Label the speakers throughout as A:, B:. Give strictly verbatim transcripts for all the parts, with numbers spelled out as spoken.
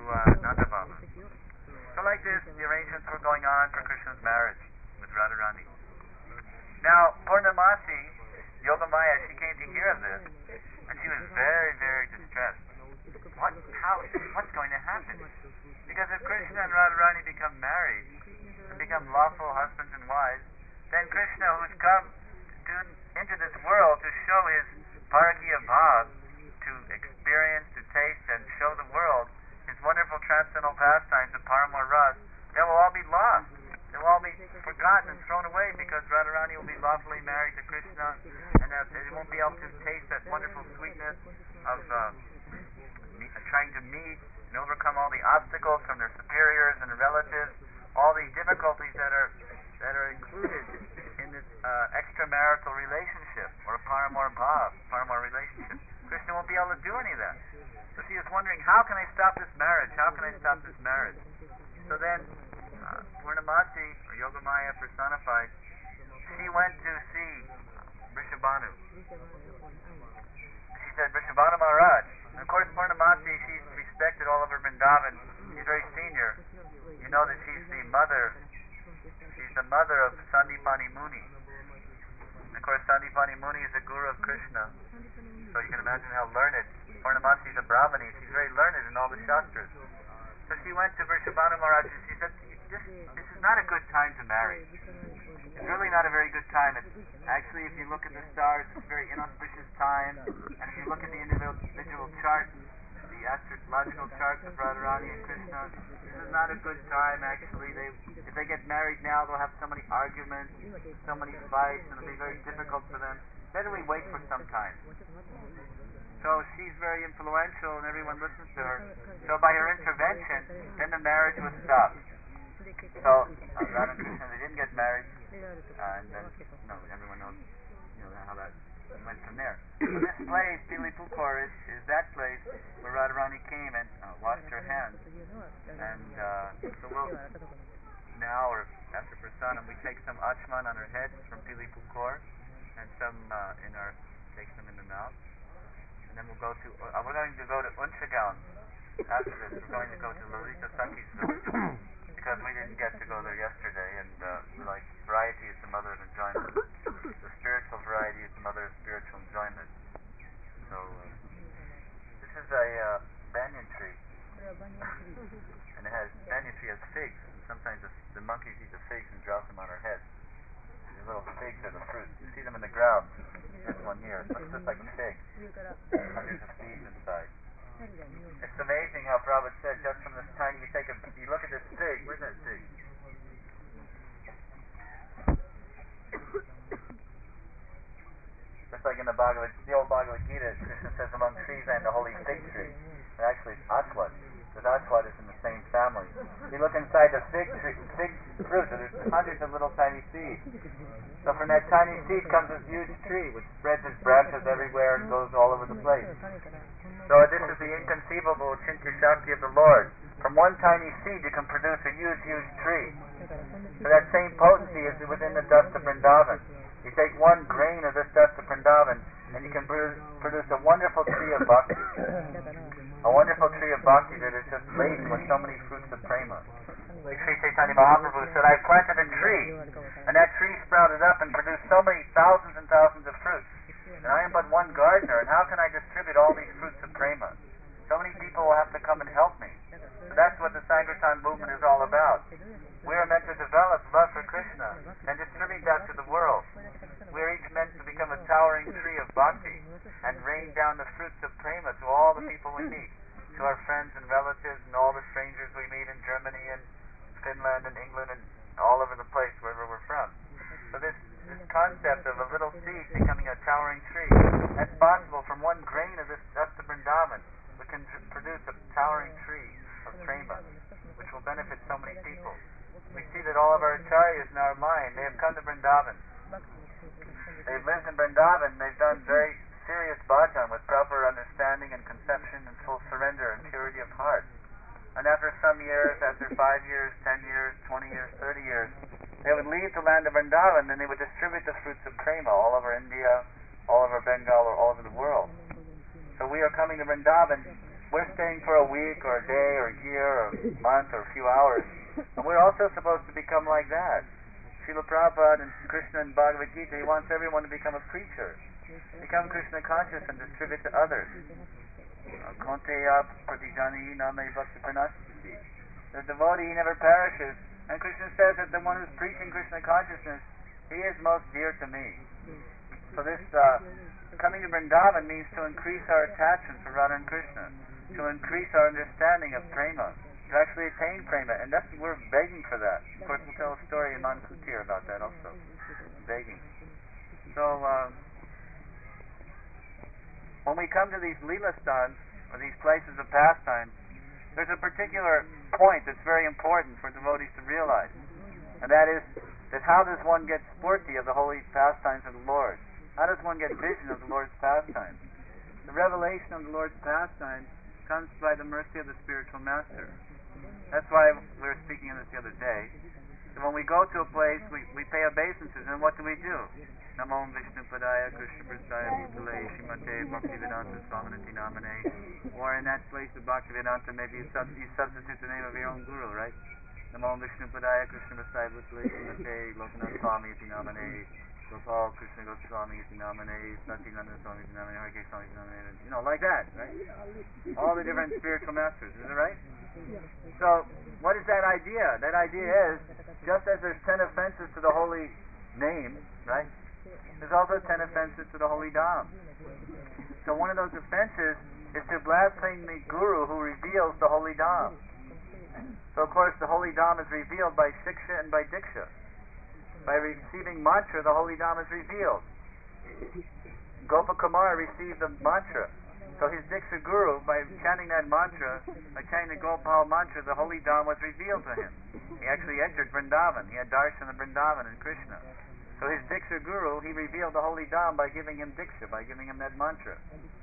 A: uh, Nanda Baba. So like this, the arrangements were going on for Krishna's marriage with Radharani. Now, Purnamasi, Yogamaya, she came to hear of this, and she was very, very distressed. What, how, what's going to happen? Because if Krishna and Radharani become married, and become lawful husbands and wives, then Krishna, who's come to, into this world to show his Parakya Bhav, to experience, to taste, and show the world his wonderful transcendental pastimes of Paramar Ras, they will all be lost. They will all be forgotten and thrown away because Radharani will be lawfully married to Krishna, and uh, they won't be able to taste that wonderful sweetness of uh, me- trying to meet and overcome all the obstacles from their superiors and relatives, all the difficulties that are that are included in this uh, extramarital relationship, or Paramar Bhav, Paramar relationship. Krishna won't be able to do any of that. So she was wondering, how can I stop this marriage? How can I stop this marriage? So then, uh, Purnamasi, or Yogamaya personified, she went to see Vrishabhanu. She said, Vrishabhanu Maharaj. And of course, Purnamasi, she's respected all over Vrindavan. She's very senior. You know that she's the mother, she's the mother of Sandipani Muni. And of course, Sandipani Muni is the guru of Krishna. So you can imagine how learned. Purnamasi is a Brahmani. She's very learned in all the Shastras. So she went to Vrishabhanu Maharaj and she said, this, this is not a good time to marry. It's really not a very good time. It's actually, if you look at the stars, it's a very inauspicious time. And if you look at the individual charts, the astrological charts of Radharani and Krishna, this is not a good time, actually. They, if they get married now, they'll have so many arguments, so many fights, and it'll be very difficult for them. Better we wait for some time. So she's very influential, and everyone listens to her. So by her intervention, then the marriage was stopped. So uh, Radha and Krishna, they didn't get married, uh, and then, no, everyone knows, you know, how that went from there. So this place, Pilipukor, is, is that place where Radharani came and uh, washed her hands. And uh, so we'll, now, or after Prasanam, we take some achman on our heads from Pilipukor, and some uh, in our, take some in the mouth. And then we'll go to, uh, we're going to go to Unchagaon. After this, we're going to go to Lalita Sakhi's village, because we didn't get to go there yesterday, and uh, we like, variety is the mother of enjoyment. The spiritual variety is the mother of spiritual enjoyment. So, uh, this is a uh, banyan tree, and it has, banyan tree has figs, and sometimes the, the monkeys eat the figs and drop them on our heads. These little figs are the fruit. You see them in the ground. There's one here. It looks just like a fig. Hundreds of seeds inside. It's amazing how Prabhupada said, just from this tiny, you take a, you look at this fig, where's that fig? Just like in the Bhagavad, the old Bhagavad Gita, Krishna says, among trees I am the holy fig tree. And actually it's Ashwat, because Ashwat is in the same family. You look inside the fig tree, fig fruit, and there's hundreds of little tiny seeds. So from that tiny seed comes this huge tree, which spreads its branches everywhere and goes all over the place. So this is the inconceivable Chintya Shakti of the Lord. From one tiny seed you can produce a huge, huge tree. So that same potency is within the dust of Vrindavan. You take one grain of this dust of Vrindavan, and you can produce, produce a wonderful tree of bhakti. A wonderful tree of bhakti that is just laden with so many fruits of prema. Like Sri Chaitanya Mahaprabhu said, I planted a tree, and that tree sprouted up and produced so many thousands and thousands of fruits. And I am but one gardener, and how can I distribute all these fruits of prema? So many people will have to come and help me. So that's what the Sankirtan movement is all about. We are meant to develop love for Krishna and distribute that to the world. We are each meant to become a towering tree of bhakti and rain down the fruits of prema to all the people we meet, to our friends and relatives and all the strangers we meet in Germany and Finland and England and all over the place, wherever we're from. So this, this concept of a little seed becoming a towering tree, that's possible. From one grain of this dust of Vrindavan, we can tr- produce a towering tree of prema, which will benefit so many people. We see that all of our acharyas in our line, they have come to Vrindavan. They've lived in Vrindavan, they've done very serious bhajan with proper understanding and conception and full surrender and purity of heart. And after some years, after five years, ten years, twenty years, thirty years, they would leave the land of Vrindavan and they would distribute the fruits of prema all over India, all over Bengal, or all over the world. So we are coming to Vrindavan we're staying for a week or a day or a year or a month or a few hours, and we're also supposed to become like that. Srila Prabhupada and Krishna and Bhagavad Gita, he wants everyone to become a preacher. Become Krishna conscious and distribute to others. Konteya pratijani name bhakti pranasti. The devotee, he never perishes. And Krishna says that the one who's preaching Krishna consciousness, he is most dear to me. So this uh, coming to Vrindavan means to increase our attachment for Radha and Krishna, to increase our understanding of prema, to actually attain prema, and that's we're begging for that. Of course, we'll tell a story in Mankutir about that also. Begging. So uh, when we come to these Leela stands, or these places of pastime, there's a particular point that's very important for devotees to realize, and that is that how does one get spurti of the holy pastimes of the Lord? How does one get vision of the Lord's pastimes? The revelation of the Lord's pastimes comes by the mercy of the spiritual master. That's why we were speaking of this the other day. So when we go to a place, we, we pay obeisances, and what do we do? Namo Vishnu Padaya Krishna Prasaya Bhutale Shimate Bhaktivedanta Swaminati Namane. Or in that place of Bhaktivedanta, maybe you, sub- you substitute the name of your own guru, right? Namo Vishnu Padaya Krishna Prasaya Bhutale Shimate Lokanath Swami Iti Namane. Gopal Krishna Goswami Iti Namane. Satinanda Swami Iti Namane. Harike Swami Iti Namane. You know, like that, right? All the different spiritual masters, is it right? So, what is that idea? That idea is, just as there's ten offenses to the holy name, right? There's also ten offenses to the holy Dham. So one of those offenses is to blaspheme the Guru who reveals the holy Dham. So of course the holy Dham is revealed by Shiksha and by Diksha. By receiving mantra, the holy Dham is revealed. Gopakumar received the mantra. So his Diksha Guru, by chanting that mantra, by chanting the Gopal mantra, the holy Dham was revealed to him. He actually entered Vrindavan. He had darshan of Vrindavan and Krishna. So his Diksha Guru, he revealed the holy Dham by giving him Diksha, by giving him that mantra.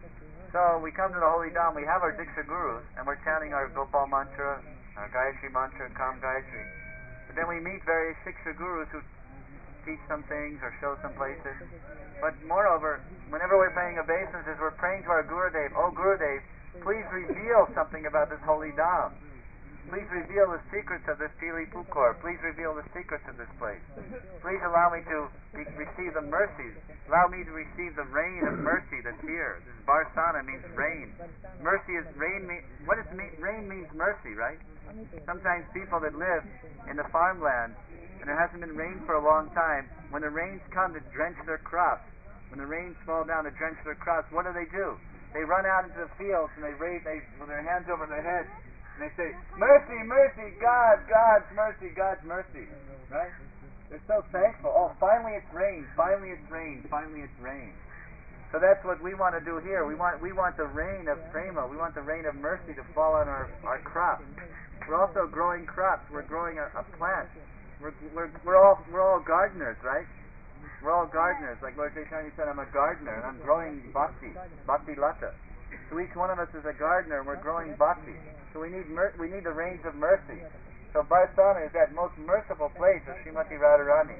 A: So we come to the holy Dham, we have our Diksha Gurus, and we're chanting our Gopal mantra, our Gayatri mantra, Kam Gayatri. But then we meet various Shiksha Gurus who teach some things or show some places. But moreover, whenever we're paying obeisances, we're praying to our Gurudev, Oh Gurudev, please reveal something about this holy Dham. Please reveal the secrets of this Pili Pukor. Please reveal the secrets of this place. Please allow me to be, receive the mercies. Allow me to receive the rain of mercy that's here. This Barsana means rain. Mercy is rain. Mean, what does mean? Rain means mercy, right? Sometimes people that live in the farmland and it hasn't been rained for a long time, when the rains come to drench their crops, when the rains fall down to drench their crops, what do they do? They run out into the fields and they raise they, with their hands over their heads. And they say, mercy, mercy, God, God's mercy, God's mercy. Right? They're so thankful. Oh, finally it's rain, finally it's rain, finally it's rain. So that's what we want to do here. We want we want the rain of prema, we want the rain of mercy to fall on our, our crops. We're also growing crops. We're growing a, a plant. We're, we're, we're, all, we're all gardeners, right? We're all gardeners. Like Lord Chaitanya said, I'm a gardener, and I'm growing bhakti, bhakti lata. So each one of us is a gardener, and we're growing bhakti. So we need mer- we need the rains of mercy. So Barsana is that most merciful place of Srimati Radharani.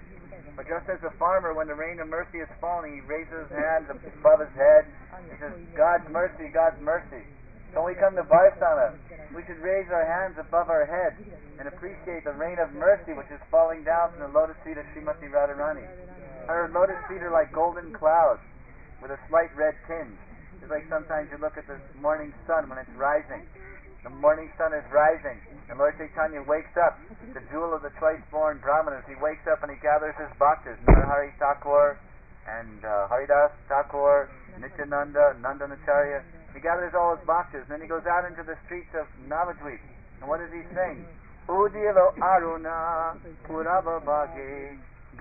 A: But just as a farmer, when the rain of mercy is falling, he raises his hands above his head. He says, God's mercy, God's mercy. So when we come to Barsana, we should raise our hands above our head and appreciate the rain of mercy which is falling down from the lotus feet of Srimati Radharani. Her lotus feet are like golden clouds with a slight red tinge. It's like sometimes you look at the morning sun when it's rising. The morning sun is rising, and Lord Chaitanya wakes up, the jewel of the twice-born Brahmanas. He wakes up and he gathers his bhaktas, Narahari Thakur, and uh, Haridas Thakur, Nityananda, Nandanacharya. He gathers all his bhaktas, and then he goes out into the streets of Navadvip. And what does he sing? Udilo Aruna Purava Bhage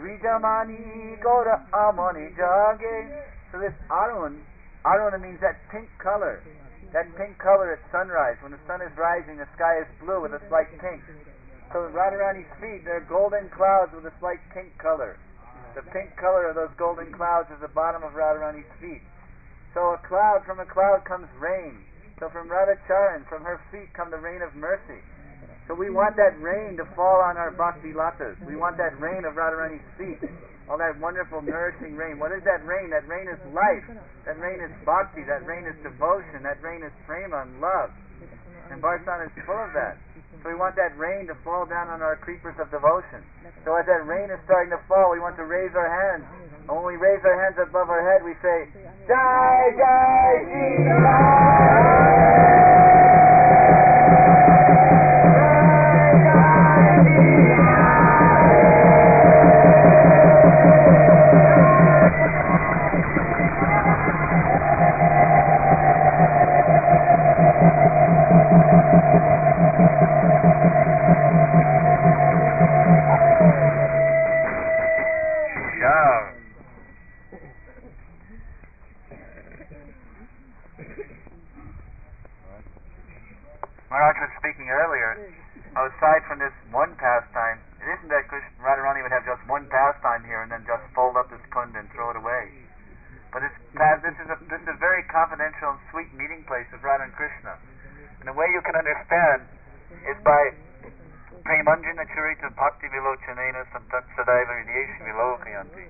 A: Dvijamani Gora Amani Jage. So this Arun, Aruna means that pink color. That pink color at sunrise. When the sun is rising, the sky is blue with a slight pink. So Radharani's feet, they're golden clouds with a slight pink color. The pink color of those golden clouds is the bottom of Radharani's feet. So a cloud, from a cloud comes rain. So from Radhacharan, from her feet come the rain of mercy. So we want that rain to fall on our bhakti latas. We want that rain of Radharani's feet. All that wonderful, nourishing rain. What is that rain? That rain is life. That rain is bhakti. That rain is devotion. That rain is prema and love. And Barsan is full of that. So we want that rain to fall down on our creepers of devotion. So as that rain is starting to fall, we want to raise our hands. And when we raise our hands above our head, we say, Jai Jai Shri Maharaj was speaking earlier, aside from this one pastime, it isn't that Krishna, Radharani would have just one pastime here and then just fold up this kund and throw it away. But it's, this, is a, this is a very confidential and sweet meeting place of Radha and Krishna. And the way you can understand is by Premanjana Charita Bhakti Vilochanena Santat Sadaiva Hridesh Vilokayanti.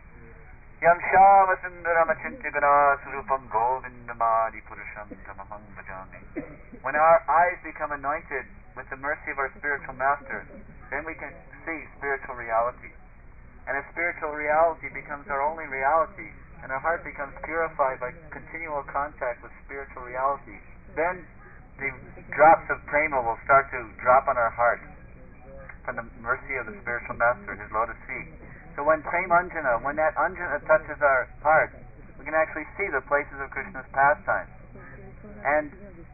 A: Yam Shama Sundaramachintya Gana Surupam Govindamadi Purusham Tamaham Bhajami. When our eyes become anointed with the mercy of our spiritual master, then we can see spiritual reality. And if spiritual reality becomes our only reality, and our heart becomes purified by continual contact with spiritual reality, then the drops of prema will start to drop on our heart from the mercy of the spiritual master, his lotus feet. So when prema anjana, when that anjana touches our heart, we can actually see the places of Krishna's pastime. And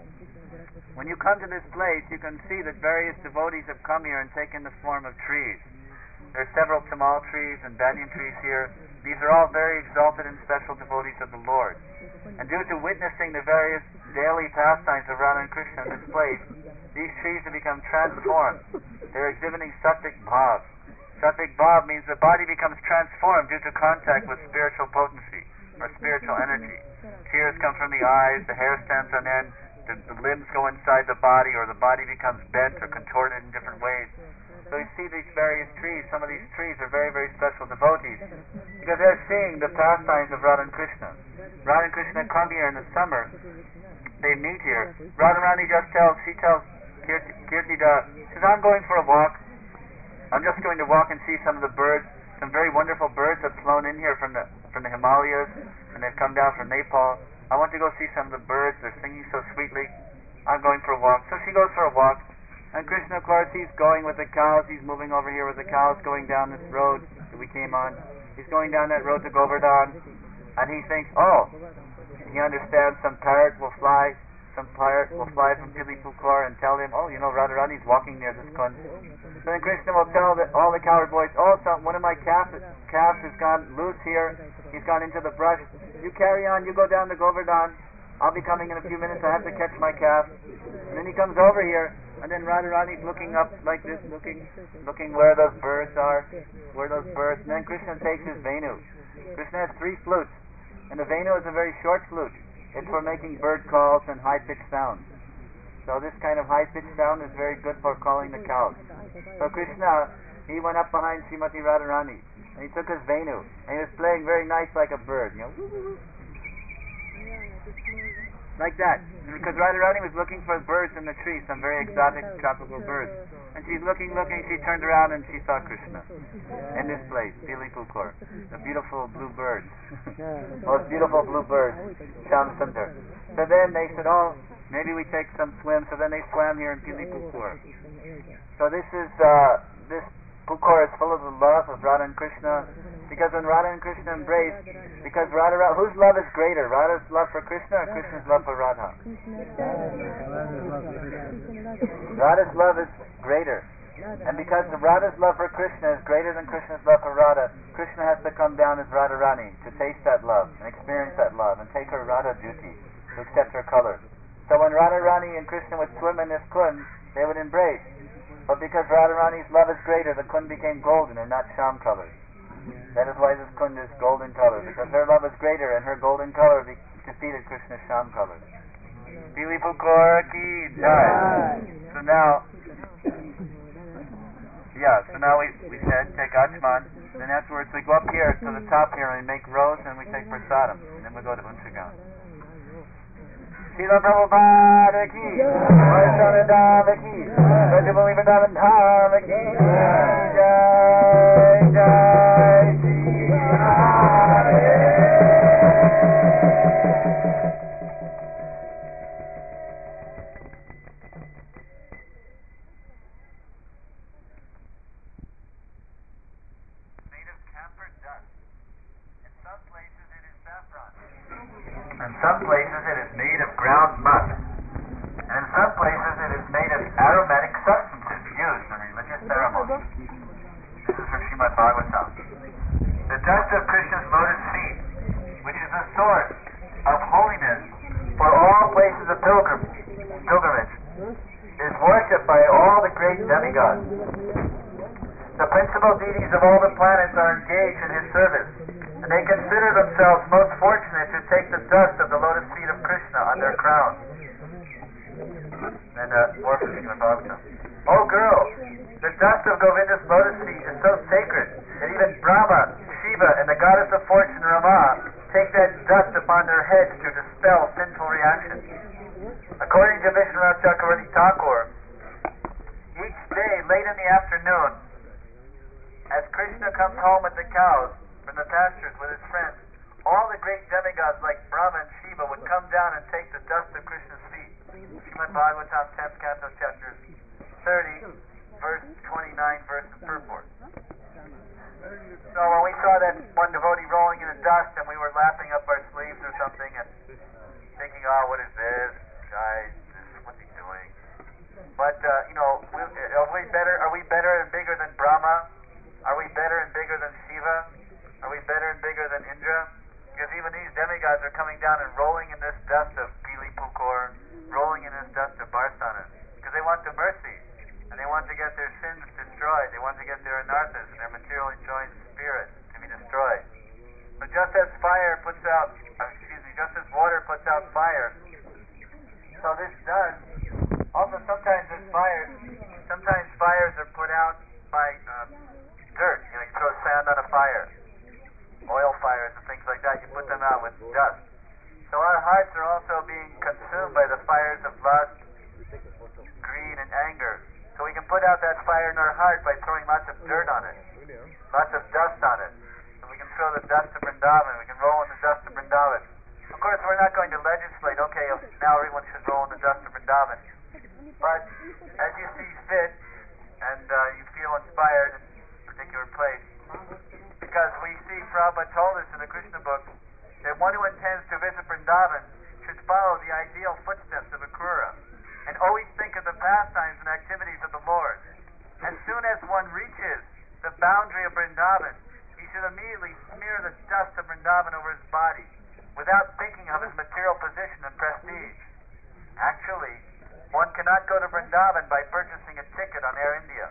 A: when you come to this place, you can see that various devotees have come here and taken the form of trees. There are several tamal trees and banyan trees here. These are all very exalted and special devotees of the Lord. And due to witnessing the various daily pastimes of Radha and Krishna in this place, these trees have become transformed. They're exhibiting sattvic bhav. Sattvic bhav means the body becomes transformed due to contact with spiritual potency or spiritual energy. Tears come from the eyes, the hair stands on end, the, the limbs go inside the body, or the body becomes bent or contorted in different ways. So you see these various trees. Some of these trees are very, very special devotees because they're seeing the pastimes of Radha and Krishna. Radha and Krishna come here in the summer. They meet here. Radharani just tells, she tells Kirti, Kirtida, she says, I'm going for a walk. I'm just going to walk and see some of the birds. Some very wonderful birds have flown in here from the from the Himalayas, and they've come down from Nepal. I want to go see some of the birds. They're singing so sweetly. I'm going for a walk. So she goes for a walk. And Krishna, of course, he's going with the cows. He's moving over here with the cows, going down this road that we came on. He's going down that road to Govardhan. And he thinks, oh, he understands some parrot will fly. Some parrot will fly from Pilipukor and tell him, oh, you know, Radharani's walking near this kund. So then Krishna will tell the, all the cowherd boys, oh, some, one of my calves, calves has gone loose here. He's gone into the brush. You carry on. You go down to Govardhan. I'll be coming in a few minutes. I have to catch my calf. And then he comes over here, and then Radharani's looking up like this, looking looking where those birds are, where those birds. And then Krishna takes his Venu. Krishna has three flutes, and the Venu is a very short flute. It's for making bird calls and high-pitched sounds. So this kind of high-pitched sound is very good for calling the cows. So Krishna, he went up behind Srimati Radharani, and he took his Venu, and he was playing very nice like a bird, you know, like that. Because Radharani was looking for birds in the trees, some very exotic tropical birds. And she's looking, looking, she turned around and she saw Krishna in this place, Pilipukor, the beautiful blue birds. Most beautiful blue birds, Sham Sundar. So then they said, oh, maybe we take some swim. So then they swam here in Pilipukor. So this is, uh, this Pukor is full of the love of Radha and Krishna, because when Radha and Krishna embrace, because Radha, whose love is greater, Radha's love for Krishna or Krishna's love for Radha? Radha's love is greater. And because the Radha's love for Krishna is greater than Krishna's love for Radha, Krishna has to come down as Radharani to taste that love and experience that love and take her Radha duty, to accept her color. So when Radharani and Krishna would swim in this kund, they would embrace. But because Radharani's love is greater, the kund became golden and not sham colored. That is why this kund is golden colored, because her love is greater and her golden color be- defeated Krishna's sham colored. Pilipukor ki jai. So now, Yeah, so now we, we said take Achman, then afterwards we go up here to the top here and we make rows and we take prasadam, and then we go to Unchagan. Srila Prabhupada ki, Vaishnava ki, Rajamuli Vrindavan Dham ki, Jai Jai Shri Hare. In some places it is made of ground musk, and in some places it is made of aromatic substances used in religious ceremonies. This is from Srimad Bhagavatam. The dust of Krishna's lotus feet, which is the source of holiness for all places of pilgrim, pilgrimage, is worshipped by all the great demigods. The principal deities of all the planets are engaged in his service, and they consider themselves most fortunate to take the dust of the lotus feet of Krishna on their crowns. And uh, more from Srimad Bhagavatam. Oh girl, the dust of Govinda's lotus feet is so sacred that even Brahma, Shiva, and the goddess of fortune Rama take that dust upon their heads to dispel sinful reactions. According to Vishwanath Chakravarti Thakur, each day late in the afternoon, as Krishna comes home with the cows from the pastures with his friends, all the great demigods like Brahma and Shiva would come down and take the dust of Krishna's feet. Srimad Bhagavatam, tenth canto, chapter thirty, verse twenty-nine, verse and purport. So when we saw that one devotee rolling in the dust, and we were lapping up our sleeves or something and thinking, oh, what is this? Guy, this, what's he doing? But, uh, you know, we, are we better, are we better and bigger than Brahma? Are we better and bigger than Shiva? Are we better and bigger than Indra? Because even these demigods are coming down and rolling in this dust of Pili Pukor, rolling in this dust of Barsana, because they want the mercy, and they want to get their sins destroyed. They want to get their anarthas and their material enjoying spirit to be destroyed. But just as fire puts out, uh, excuse me, just as water puts out fire, so this does. Also, sometimes there's fires. Sometimes fires are put out by uh, dirt. You know, you throw sand on a fire. Oil fires and things like that, you put them out with dust. So our hearts are also being consumed by the fires of lust, greed, and anger. So we can put out that fire in our heart by throwing lots of dirt on it, lots of dust on it. And we can throw the dust of Vrindavan, we can roll in the dust of Vrindavan. Of course, we're not going to legislate, okay, now everyone should roll in the dust of Vrindavan. But as you see fit, and uh, you feel inspired in a particular place, because we see Prabhupada told us in the Krishna book that one who intends to visit Vrindavan should follow the ideal footsteps of Akrura and always think of the pastimes and activities of the Lord. As soon as one reaches the boundary of Vrindavan, he should immediately smear the dust of Vrindavan over his body without thinking of his material position and prestige. Actually, one cannot go to Vrindavan by purchasing a ticket on Air India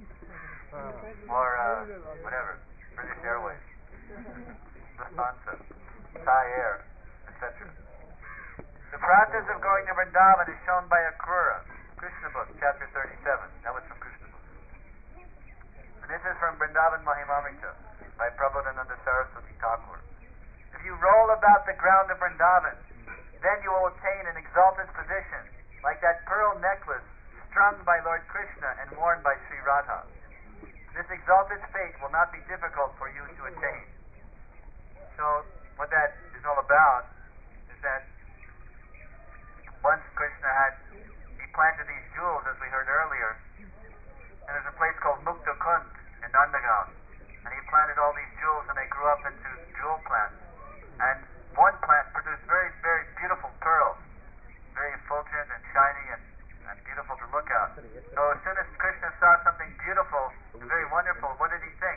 A: or uh, whatever. British Airways, Lufthansa, Thai Air, et cetera. The practice of going to Vrindavan is shown by Akrura, Krishna book, chapter thirty-seven. That was from Krishna book. And this is from Vrindavan Mahimamrita by Prabodhananda Saraswati Thakur. If you roll about the ground of Vrindavan, then you will attain an exalted position, like that pearl necklace strung by Lord Krishna and worn by Sri Radha. This exalted state will not be difficult for you to attain. So, what that is all about is that once Krishna had, he planted these jewels, as we heard earlier, and there's a place called Mukta Kund in Nandagaon, and he planted all these jewels, and they grew up into jewel plants. And one plant produced very, very beautiful pearls, very effulgent and shiny and and beautiful to look at. So as soon as Krishna saw something beautiful, very wonderful, what did he think?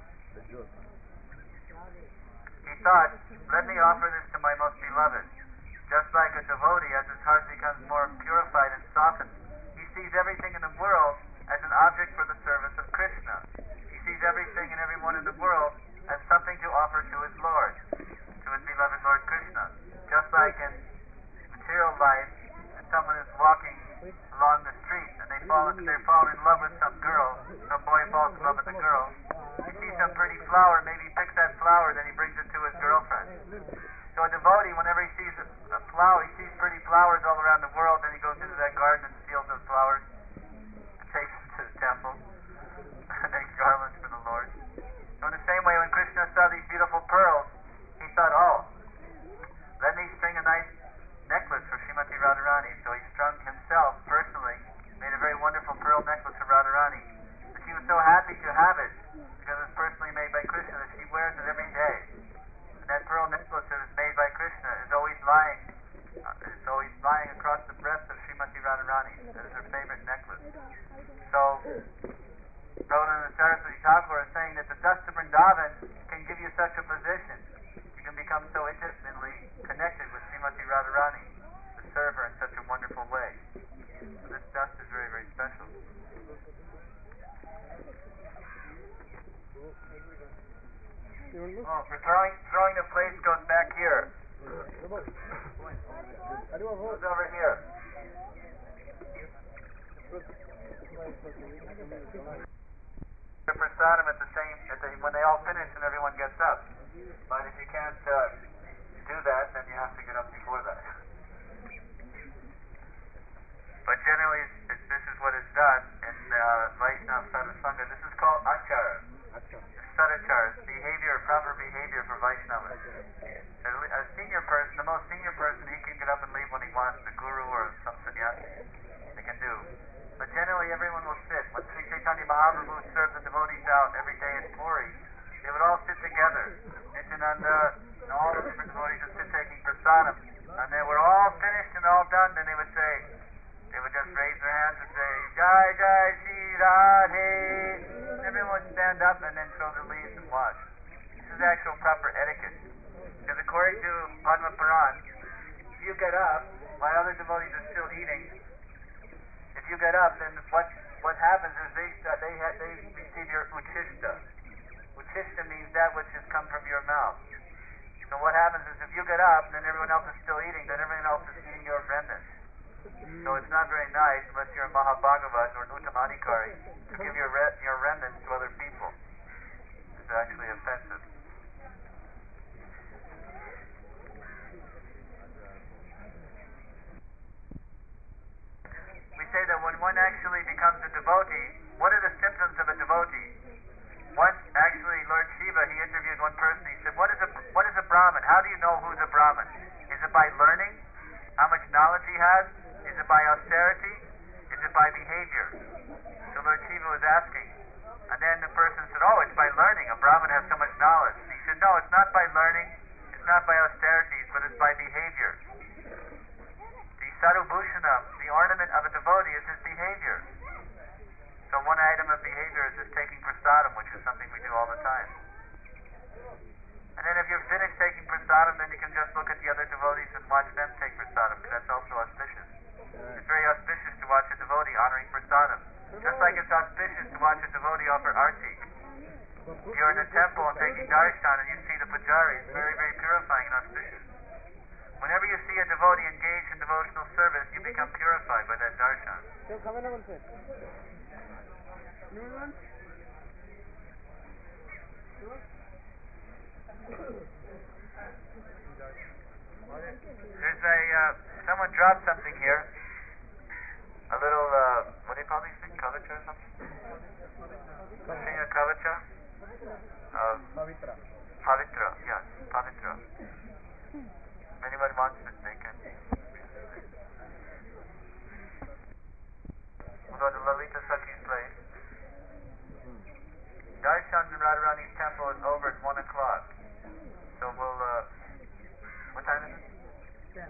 A: He thought, let me offer this to my most beloved. Just like a devotee, as his heart becomes more purified and softened, he sees everything in the world as an object for the service of Krishna. He sees everything and everyone in the world as something to offer to his Lord, to his beloved Lord Krishna. Just like in material life, if someone is walking along the street and they fall, they fall in love with some girl, some boy falls in love with a girl. He sees some pretty flower, maybe he picks that flower, then he brings it to his girlfriend. So a devotee, whenever he sees a, a flower, he sees pretty flowers all around the world, then he goes into that garden and steals those flowers and takes them to the temple and makes garlands for the Lord. So in the same way, when Krishna saw these beautiful pearls, he thought, oh, let me string a nice necklace for Srimati Radharani. So he strung himself personally, made a very wonderful pearl necklace for Radharani. And she was so happy to have it because it was personally made by Krishna that she wears it every day. And that pearl necklace that is made by Krishna is always lying, uh, is always lying across the breast of Srimati Radharani. That is her favorite necklace. So Prabhupada Saraswati Thakur is saying that the dust of Vrindavan can give you such a position. You can become so intimately connected with Srimati Radharani, to serve her in such a wonderful way. So this dust is very, very special. Oh, for throwing, throwing the plates goes back here. Who's over here? The prasadam at the same, at the, when they all finish and everyone gets up. But if you can't uh, do that, then you have to get up before that. But generally, it's, it's, this is what is done in uh, Vaishnava Sadhusanga. This is called achara. Sadachara, behavior, proper behavior for Vaishnavas. A, a senior person, the most senior person, he can get up and leave when he wants, the guru or some sannyasi, they can do. But generally, everyone will sit. When Sri Chaitanya Mahaprabhu served the devotees out every day in Puri, they would all sit together. Nityananda and all the different devotees would sit taking prasadam. And they were all finished and all done, then they would say, they would just raise their hands and say, Jai Jai Shri Radhe. Everyone would stand up and then throw their leaves and watch. This is actual proper etiquette. Because according to Padma Puran, if you get up while other devotees are still eating, if you get up, then what what happens is they uh, they ha- they receive your uchishta. Uchishta means that which has come from your mouth. So what happens is if you get up, then everyone else is still eating, then everyone else is eating your remnants. So it's not very nice unless you're a Mahabhagavat or an Uttamadhikari to give your re- your remnants to other people. It's actually offensive. We say that when one actually becomes a devotee, what are the symptoms of a devotee? Once, actually, Lord Shiva, he interviewed one person. He said, what is a what is a Brahmin? How do you know who's a Brahmin? Is it by learning? How much knowledge he has? Is it by austerity? Is it by behavior? So Lord Shiva was asking. And then the person said, oh, it's by learning. A Brahmin has so much knowledge. And he said, no, it's not by learning. It's not by austerity, but it's by behavior. The Sarubhushanam, the ornament of a devotee, is his behavior. So one item of behavior is just taking prasadam, which is something we do all the time. And then if you're finished taking prasadam, then you can just look at the other devotees and watch them take prasadam, because that's also auspicious. It's very auspicious to watch a devotee honoring prasadam. Just like it's auspicious to watch a devotee offer arti. If you're in a temple and taking darshan and you see the pujari, it's very, very purifying and auspicious. Whenever you see a devotee engaged in devotional service, you become purified by that darshan. There's a, uh, someone dropped something here. A little, uh, what do you call these things? Kavacha or something? Something a kavacha? Uh, Pavitra. Pavitra, yes, Pavitra. If anyone wants it, they can. We'll go to Lalita Sakhi's place. Darshan in Radharani's temple is over at one o'clock. So we'll, uh, what time is it? ten.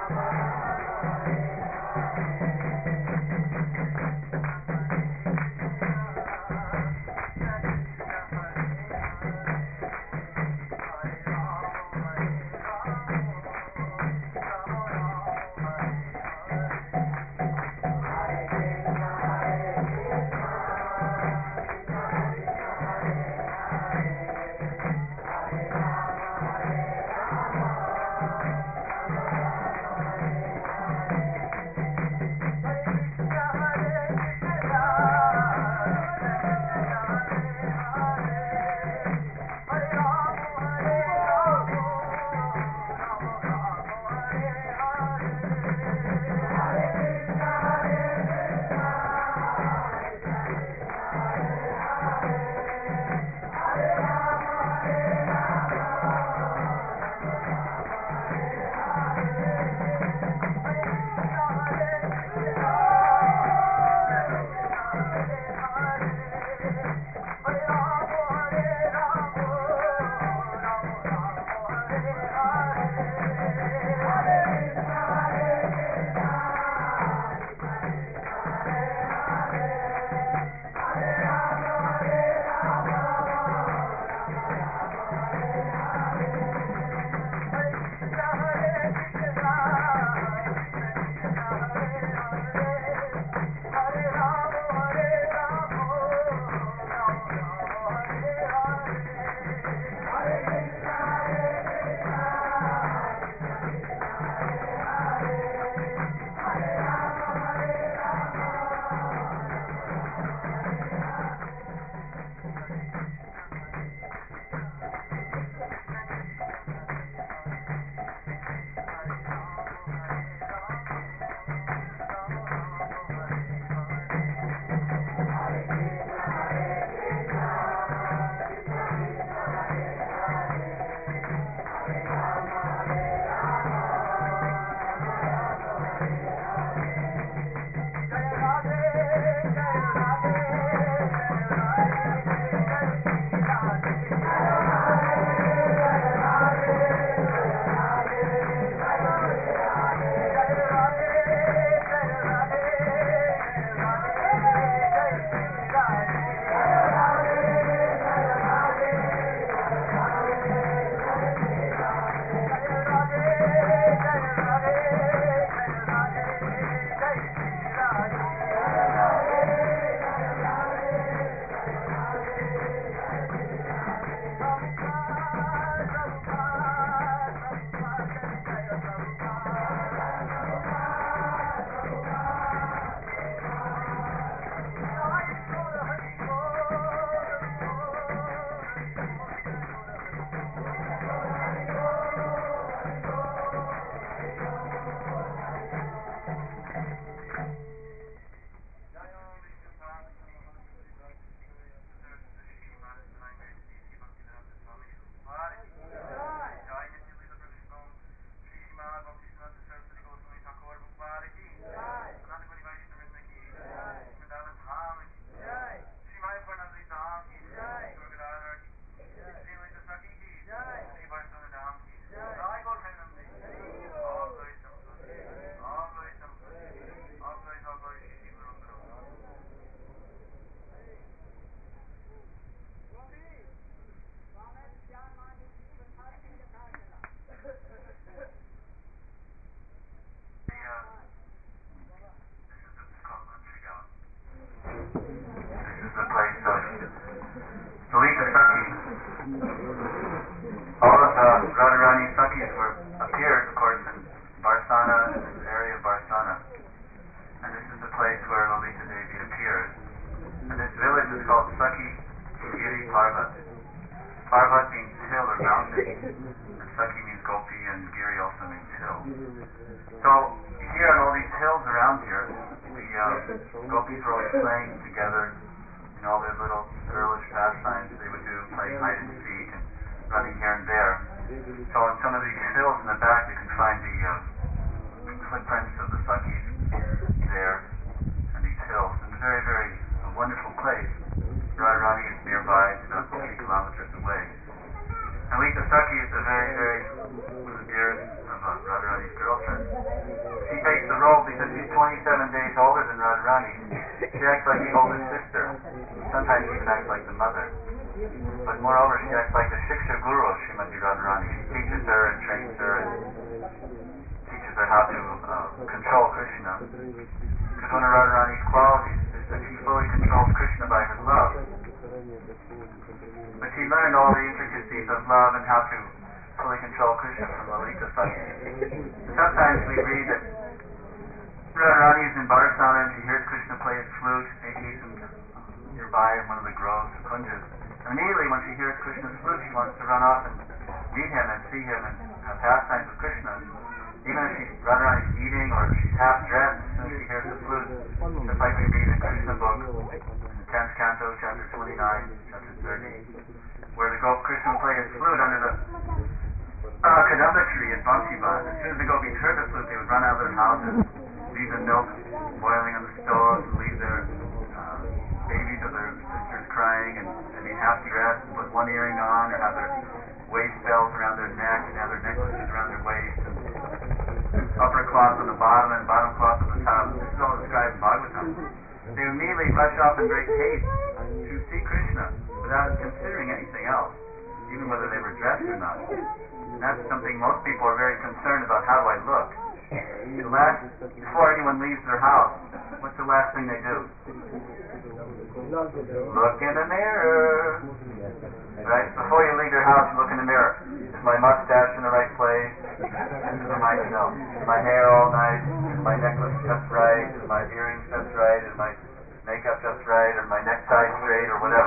A: And Lisa Stuckey is a very, very, one of the dearest of uh, Radharani's girlfriends. role because she's twenty-seven days older than Radharani. She acts like the older sister. Sometimes she even acts like the mother. But moreover, she acts like the Shiksha Guru of Srimati Radharani. She teaches her and trains her and teaches her how to uh, control Krishna. Because one of Radharani's qualities is that she fully controls Krishna by her love. But she learned all the intricacies of love and how to fully control Krishna from Lalita Sakhi. Sometimes we read that Radharani is in Barsana and she hears Krishna play his flute. Maybe he's nearby in one of the groves or kunjas. And immediately when she hears Krishna's flute, she wants to run off and meet him and see him and have pastimes with Krishna. Even if she's Radharani's eating or if she's half dressed, as soon as she hears the flute, just like we read in Krishna book, in the tenth canto, chapter twenty-nine, chapter thirty, where the Gop Krishna play his flute under the uh, Kadamba tree at Bamsivan. As soon as the gopis heard the flute, they would run out of their houses, leave the milk boiling on the stove, and leave their uh, babies or their sisters crying, and, and be half dressed, and put one earring on, or have their waist belts around their neck, and have their necklaces around their waist, and upper cloth on the bottom and bottom cloth on the top. This is all described in Bhagavatam. They would immediately rush off in great haste to see Krishna without considering anything else, even whether they were dressed or not. And that's something most people are very concerned about. How do I look? The last, before anyone leaves their house, what's the last thing they do? Look in the mirror. Right? Before you leave your house, you look in the mirror. Is my mustache in the right place? Is my, you know, is my hair all nice? Is my necklace just right? Is my earrings just right? Is my makeup just right? Or my necktie straight? Or whatever.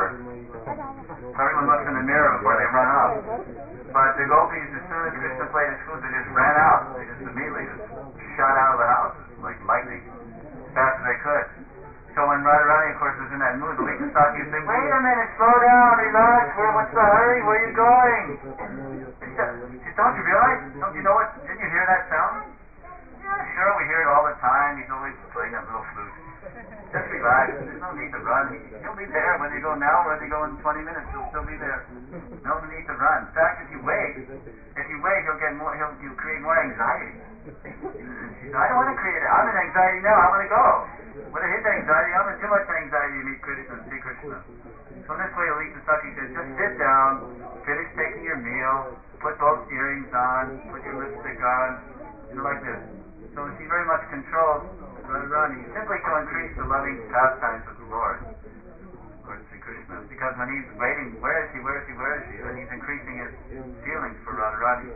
A: So everyone looks in the mirror before they run off. But the gopis, as soon as Krishna played his flute, they just ran out. They just immediately just shot out of the house like lightning, as fast as they could. So when Radharani, of course, was in that mood, the Lalita Sakhi would say, "Wait a minute, slow down, relax. Where, what's the hurry? Where are you going?" She said, "Don't you realize? Don't you know what? Didn't you hear that sound?" "Yeah, sure, we hear it all the time. He's always playing that little flute. Just relax. There's no need to run. He'll be there whether you go now or whether you go in twenty minutes. He'll still be there. No need to run. In fact, if you wait, if you wait, he'll get more. He'll, he'll create more anxiety." She said, "I don't want to create it. I'm in anxiety now. I want to go. What is his anxiety? I'm in too much anxiety to meet Krishna and see Krishna." So this way, Lalita Sakhi says, just sit down, finish taking your meal, put both earrings on, put your lipstick on, you know, like this. So she very much controls Radharani simply to increase the loving pastimes of the Lord, Lord Sri Krishna. Because when he's waiting, where is he, where is he, where is he, then he's increasing his feelings for Radharani.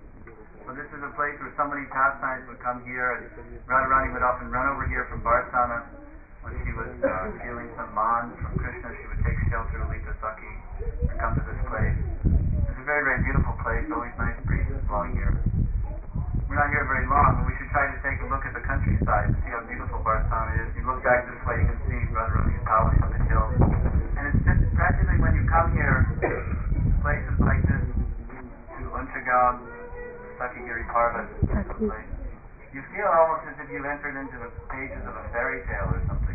A: So this is a place where so many pastimes would come here, and Radharani would often run over here from Barsana. When she was uh, feeling some man from Krishna, she would take shelter of Lalita Sakhi and come to this place. It's a very, very beautiful place, always nice breezes blowing here. We're not here very long, but we should try to take a look at the countryside and see how beautiful Barsana is. You look back this way, you can see Radharani's palace on the hill. And it's just practically when you come here, places like this, to Unchagaon, Sakigiri Parvat, place, you feel almost as if you've entered into the pages of a fairy tale or something.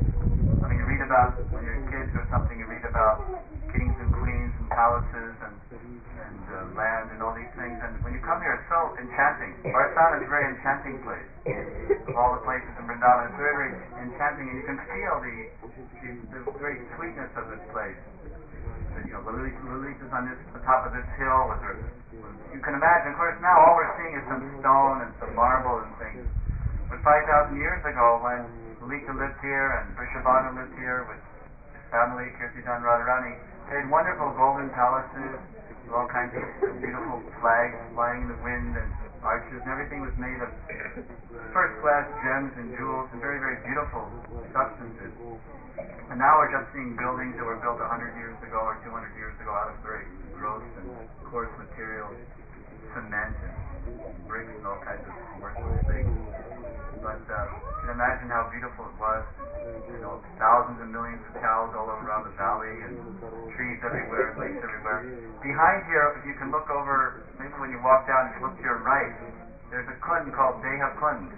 A: I mean, you read about, when you're kids or something, you read about kings and queens and palaces and, and uh, land and all these things. And when you come here, it's so enchanting. Barsana is a very enchanting place. Of all the places in Vrindavan, it's very, very enchanting, and you can feel the, the, the very sweetness of this place. You know, Lalita's on this, the top of this hill with her. You can imagine, of course, now all we're seeing is some stone and some marble and things. But five thousand years ago, when Lalita lived here and Vrishabhanu lived here with his family, Kirtidan Radharani, they had wonderful golden palaces with all kinds of beautiful flags flying in the wind and arches, and everything was made of first-class gems and jewels and very, very beautiful substances. And now we're just seeing buildings that were built one hundred years ago or two hundred years ago out of very gross and coarse materials, cement and bricks and all kinds of worthless things. But uh, you can imagine how beautiful it was. You know, thousands and millions of cows all around the valley and trees everywhere and lakes everywhere. Behind here, if you can look over, maybe when you walk down, if you look to your right, there's a kund called Deha Kund.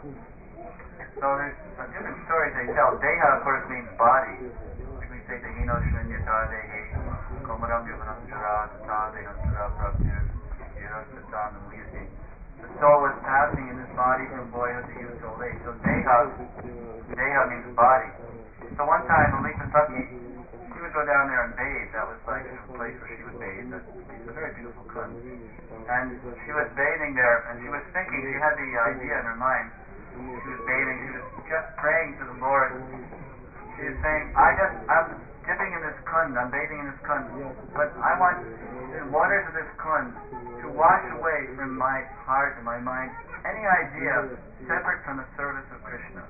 A: So there's uh, different stories they tell. Deha, of course, means body. Like we say, Dehino Shrinyata Dehi, Komaram Yuvanam Shara, Tata Deham Shara Prabhir, Yirastata Namuyati. the soul was passing in this body from boyhood to youth to old age. So Deha, Deha means body. So one time, Lalita Saki, she would go down there and bathe. That was like a place where she would bathe. It's a very beautiful kund. And she was bathing there, and she was thinking, she had the idea in her mind, she was bathing, she was just praying to the Lord. She was saying, I just, I'm dipping in this kund, I'm bathing in this kund, but I want the waters of this kund to wash away from my heart and my mind any idea separate from the service of Krishna.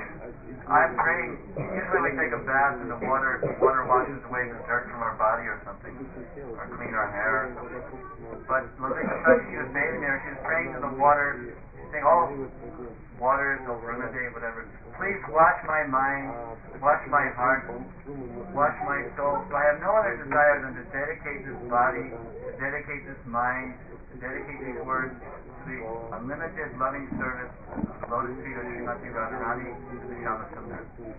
A: I'm praying, usually we take a bath and the water, water washes away the dirt from our body or something, or clean our hair or something. But Lalita Saki, she was bathing there, she was praying to the water, saying, oh, waters, oh, Varunade, whatever, please wash my mind, wash my heart, wash my soul. So I have no other desire than to dedicate this body, to dedicate this mind, to dedicate these words to the unlimited loving service of the lotus feet of Srimati Radharani and the Shama Sundar.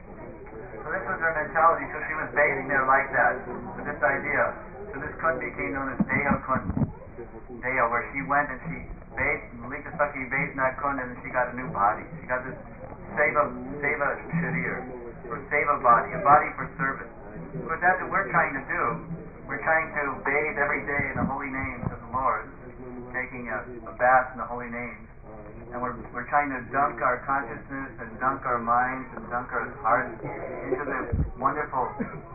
A: So this was her mentality. So she was bathing there like that, with this idea. So this kund became known as Deha Kund. Deha, where she went and she bathed, Lalita Saki bathed in that kund, and then she got a new body. She got this Seva, Seva Sharir, or Seva body, a body for service. Because that's what we're trying to do. We're trying to bathe every day in the holy names of the Lord, taking a, a bath in the holy names. And we're, we're trying to dunk our consciousness and dunk our minds and dunk our hearts into the wonderful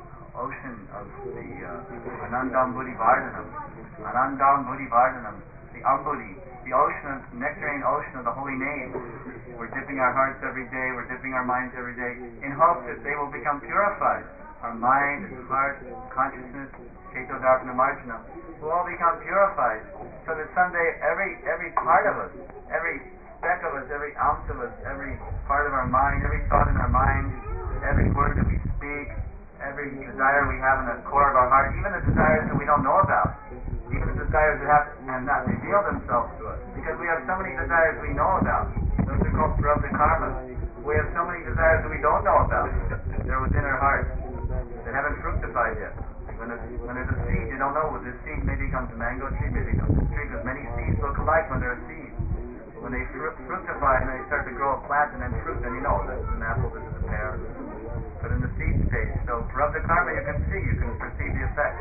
A: ocean of the uh, Anandam Buddhi Vardhanam. Anandam Buddhi Vardhanam. The Ambudhi, the ocean of, nectarine ocean of the holy names. We're dipping our hearts every day, we're dipping our minds every day, in hopes that they will become purified. Our mind, heart, consciousness, Cheto Darpana Marjana, will all become purified. So that someday every every part of us, every speck of us, every ounce of us, every part of our mind, every thought in our mind, every word that we speak, every desire we have in the core of our heart, even the desires that we don't know about, even the desires that have, have not revealed themselves to us, because we have so many desires we know about. Those are called Prarabdha karmas. We have so many desires that we don't know about. They're within our heart. They haven't fructified yet. When, it's, when there's a seed, you don't know whether this seed may become a mango tree, may become a tree, because many seeds look alike when they're a seed. When they fru- fructify and they start to grow a plant and then fruit, then you know this is an apple, this is a pear. But in the seed stage, so Prarabdha karma you can see, you can perceive the effect.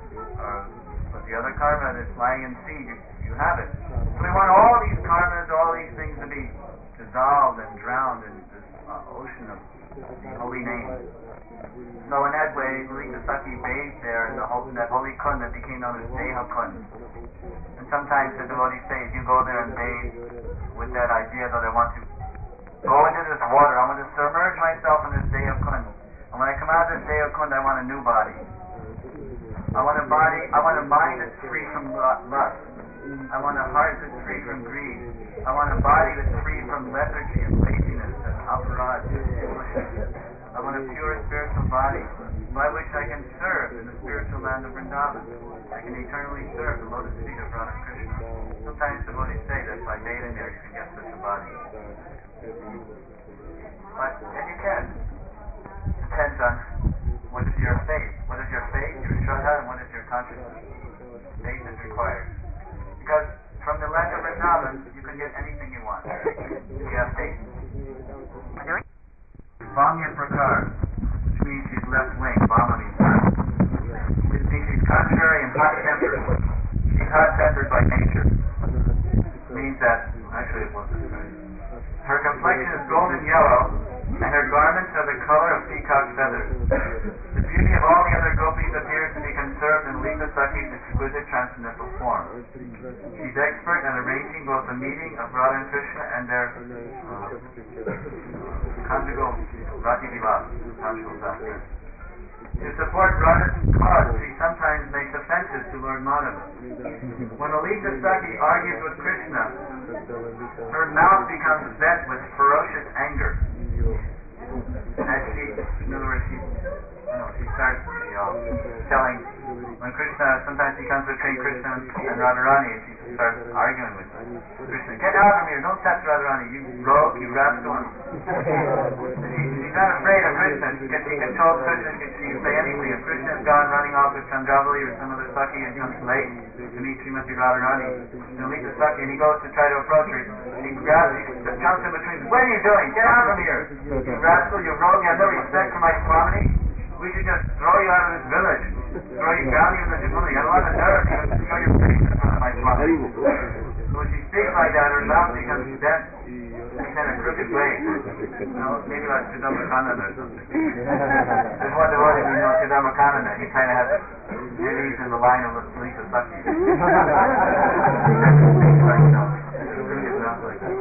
A: Uh, but the other karma that's lying in seed, you, you have it. So we want all these karmas, all these things to be dissolved and drowned in this uh, ocean of the holy name. So in that way, Lalita Saki bathed there in, the whole, in that holy kund that became known as Deha Kund. And sometimes the devotees say, if you go there and bathe with that idea that I want to go into this water, I want to submerge myself in this Deha Kund. And when I come out of this Deha Kund, I want a new body. I want a body, I want a mind that's free from lust. I want a heart that's free from greed. I want a body that's free from lethargy and laziness and aparad and foolishness. I want a pure spiritual body by which I can serve in the spiritual land of Vrindavan. I can eternally serve the lotus feet of Radha Krishna. Sometimes devotees say that by bathing there you can get such a body. But, and you can. Depends on what is your faith. What is your faith, your shraddha, and what is your consciousness. Faith is required. Because from the land of Vrindavan, you can get anything you want. If you have faith. Vamya Prakar, which means she's left wing. Vama means left. Which means she's contrary and hot-tempered. She's hot-tempered by nature. It means that, actually it wasn't right. Her complexion is golden yellow, and her garments are the color of peacock feathers. The beauty of all the other gopis appears to be conserved in Lalita Saki's exquisite transcendental form. She's expert at arranging both the meeting of Radha and Krishna and their uh, conjugal Rati Vilas, conjugal affairs. To support Radha's cause, she sometimes makes offenses to Lord Madhava. When Lalita Saki argues with Krishna, her mouth becomes bent with ferocious anger. As she, in other words, she you know, she starts, you know, telling, when Krishna, sometimes he comes between Krishna and, and Radharani, and she starts arguing with Krishna. Get out from here, don't touch Radharani, you rogue, you rascal. she, she's not afraid of Krishna, because she controls Krishna, she can say anything. If Krishna has gone running off with Chandravali or some other Saki and comes late to meet Srimati Radharani, and Lita Saki, and he goes to try to approach her, she grabs, she jumps in between, what are you doing? Get out from here! You rascal, you rogue, you have no respect for my Swami. We should just throw you out of this village. Throw you down here in the Jamuna. You have a lot of nerve. You have to show your face in front of my Swami. So when she speaks like that, her mouth becomes bent in kind of crooked way. You know, maybe like Siddhamakananda or something. There's one devotee we know, Siddhamakananda. He kind of has a he's in the line of Lita Saki. Like, you know, his mouth like that.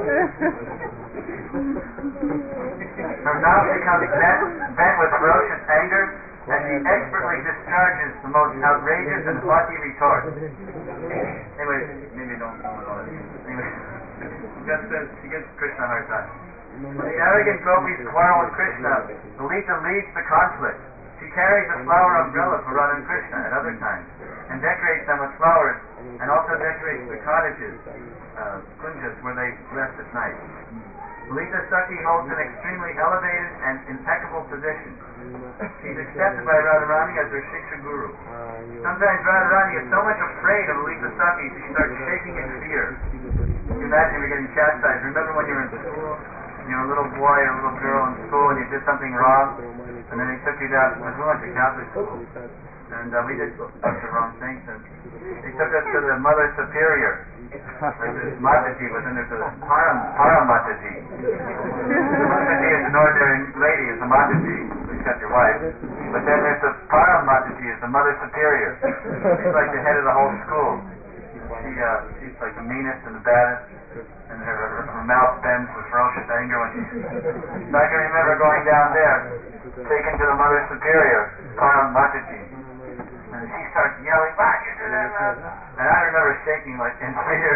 A: Her mouth becomes bent, bent with ferocious anger, and she expertly discharges the most outrageous and haughty retorts. Anyway, maybe don't know all that. Anyway, she gets, she gives Krishna a hard time. When the arrogant gopis quarrel with Krishna, Lalita leads the conflict. She carries a flower umbrella for Radha and Krishna at other times, and decorates them with flowers, and also decorates the cottages, uh, kunjas, where they rest at night. Lita Saki holds an extremely elevated and impeccable position. She's accepted by Radharani as her Shiksha Guru. Sometimes Radharani is so much afraid of Lita Saki that she starts shaking in fear. You imagine you're getting chastised. Remember when you were in school? You were a little boy or a little girl in school and you did something wrong, and then they took you down, because we went to Catholic school, and uh, we did a bunch of wrong things, and they took us to the Mother Superior. Like this Mataji, but then there's a Param, Param Mataji. The Mataji is an ordinary lady, is a Mataji, except your wife. But then there's the Param Mataji, is the Mother Superior. She's like the head of the whole school. She, uh, she's like the meanest and the baddest, and her, her, her mouth bends with ferocious anger when she's... So I can remember going down there, taken to the Mother Superior, Param Mataji. And she starts yelling, why you do that? And I remember shaking like in fear.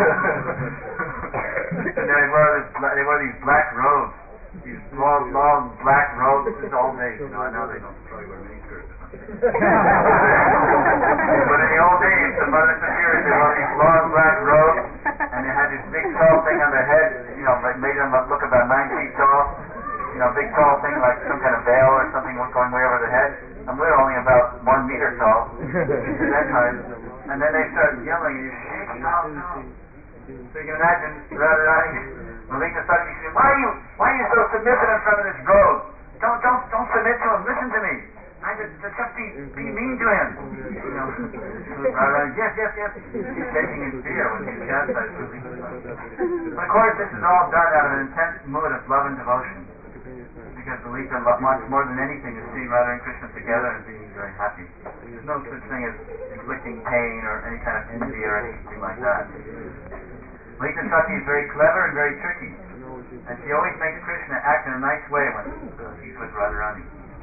A: And they wore, this, they wore these black robes, these long, long black robes. This is old days, you know, I know they don't probably wear miniskirts or something. But in the old days, the Mother Superior, they wore these long black robes, and they had this big tall thing on their head, you know, like made them look about nine feet tall. You know, big tall thing like some kind of veil or something going way over the head. And we're only about one meter tall at that time. And then they start yelling, and you're shaking out. So you can imagine Radharani, Lalita Saki saying, why are you why are you so submissive in front of this robe? Don't don't don't submit to him, listen to me. I just, just be, be mean to him. You know, Radharani, yes, yes, yes. She's shaking in fear when she's chastised Lalita Saki. But of course this is all done out of an intense mood of love and devotion. Because Lalita wants more than anything to see Radha and Krishna together and being very happy. There's no such thing as inflicting pain or any kind of envy or anything like that. Lalita Saki is very clever and very tricky, and she always makes Krishna act in a nice way when he's with Radharani.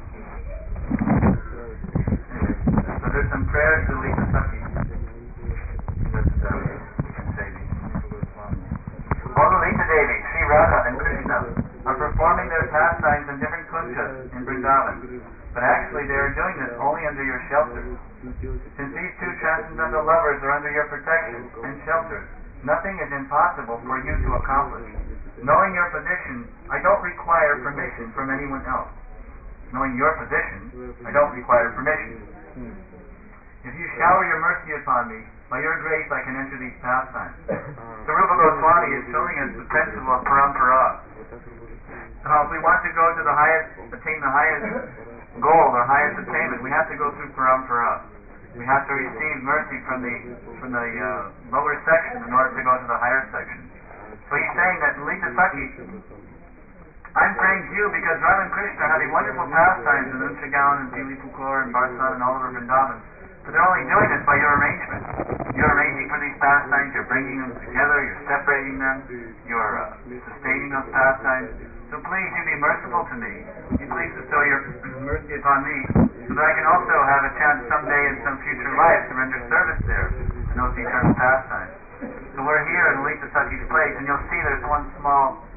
A: Anyway, so there's some prayers to Lalita Saki that uh, we can say these. O Lalita Devi, Sri Radha and Krishna are performing their pastimes in different kunjas in Vrindavan, but actually they are doing this only under your shelter. Since these two transcendental lovers are under your protection and shelter, nothing is impossible for you to accomplish. Knowing your position, I don't require permission from anyone else. Knowing your position, I don't require permission. If you shower your mercy upon me, by your grace I can enter these pastimes. So Rupa Goswami is showing us the principle of parampara. Now, if we want to go to the highest, attain the highest goal or highest attainment, we have to go through parampara. We have to receive mercy from the from the uh, lower section in order to go to the higher section. So he's saying that Lalita Saki, I'm praying to you because Radha and Krishna are having wonderful pastimes in Unchagaon and Pilipukor and Barsan and all over Vrindavan. But they're only doing this by your arrangement. You're arranging for these pastimes, you're bringing them together, you're separating them, you're uh, sustaining those pastimes. So please, you be merciful to me. You please bestow your mercy upon me, so that I can also have a chance someday in some future life to render service there in those eternal pastimes. So we're here in Lalita Saki's place, and you'll see there's one small uh,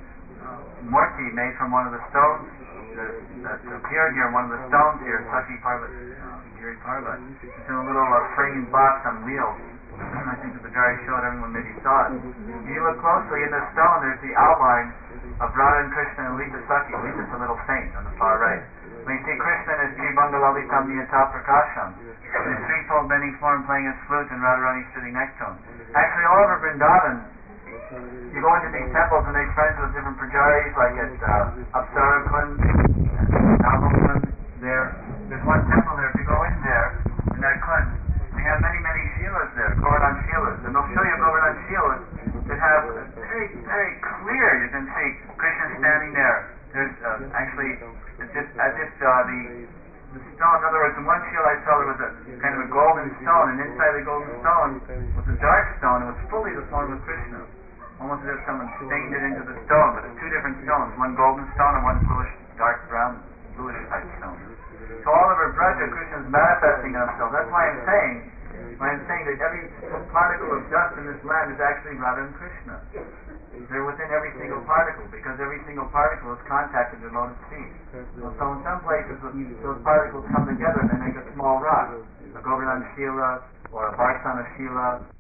A: murti made from one of the stones that, that appeared here, one of the stones here, Sati Parvat, uh, Giri Parvat. It's in a little uh, framed box on wheels. I think the Pujari showed everyone, maybe saw it. If you look closely in the stone, there's the outline of Radha and Krishna and Lita Saki. Lita's a little saint on the far right. When you see Krishna in his Sri Bangalalitam Niyata Prakasham, in his threefold bending form playing his flute and Radharani sitting next to him. Actually, all over Vrindavan, you go into these temples and make friends with different pujaris, like at uh, Apsara Kund, Nalvam Kund, there. There's one temple there, if you go in there, in that Kund, they have many, many shilas there, Govardhan shilas. And they'll show you Govardhan shilas that have very, very clear, you can see Krishna standing there. There's uh, actually, it's just as if uh, the, the stone, in other words, in one shila I saw there was a kind of a golden stone, and inside the golden stone was a dark stone. It was fully the form of Krishna. Almost as if someone stained it into the stone, but it's two different stones, one golden stone and one bluish, dark brown, bluish type stone. So all over Braja, Krishna is manifesting himself. That's why I'm saying, why I'm saying that every particle of dust in this land is actually Radha and Krishna. They're within every single particle, because every single particle is contacted with lotus feet. So, so in some places, those particles come together and they make a small rock, a Govardhan Shila, or a Varsana Shila,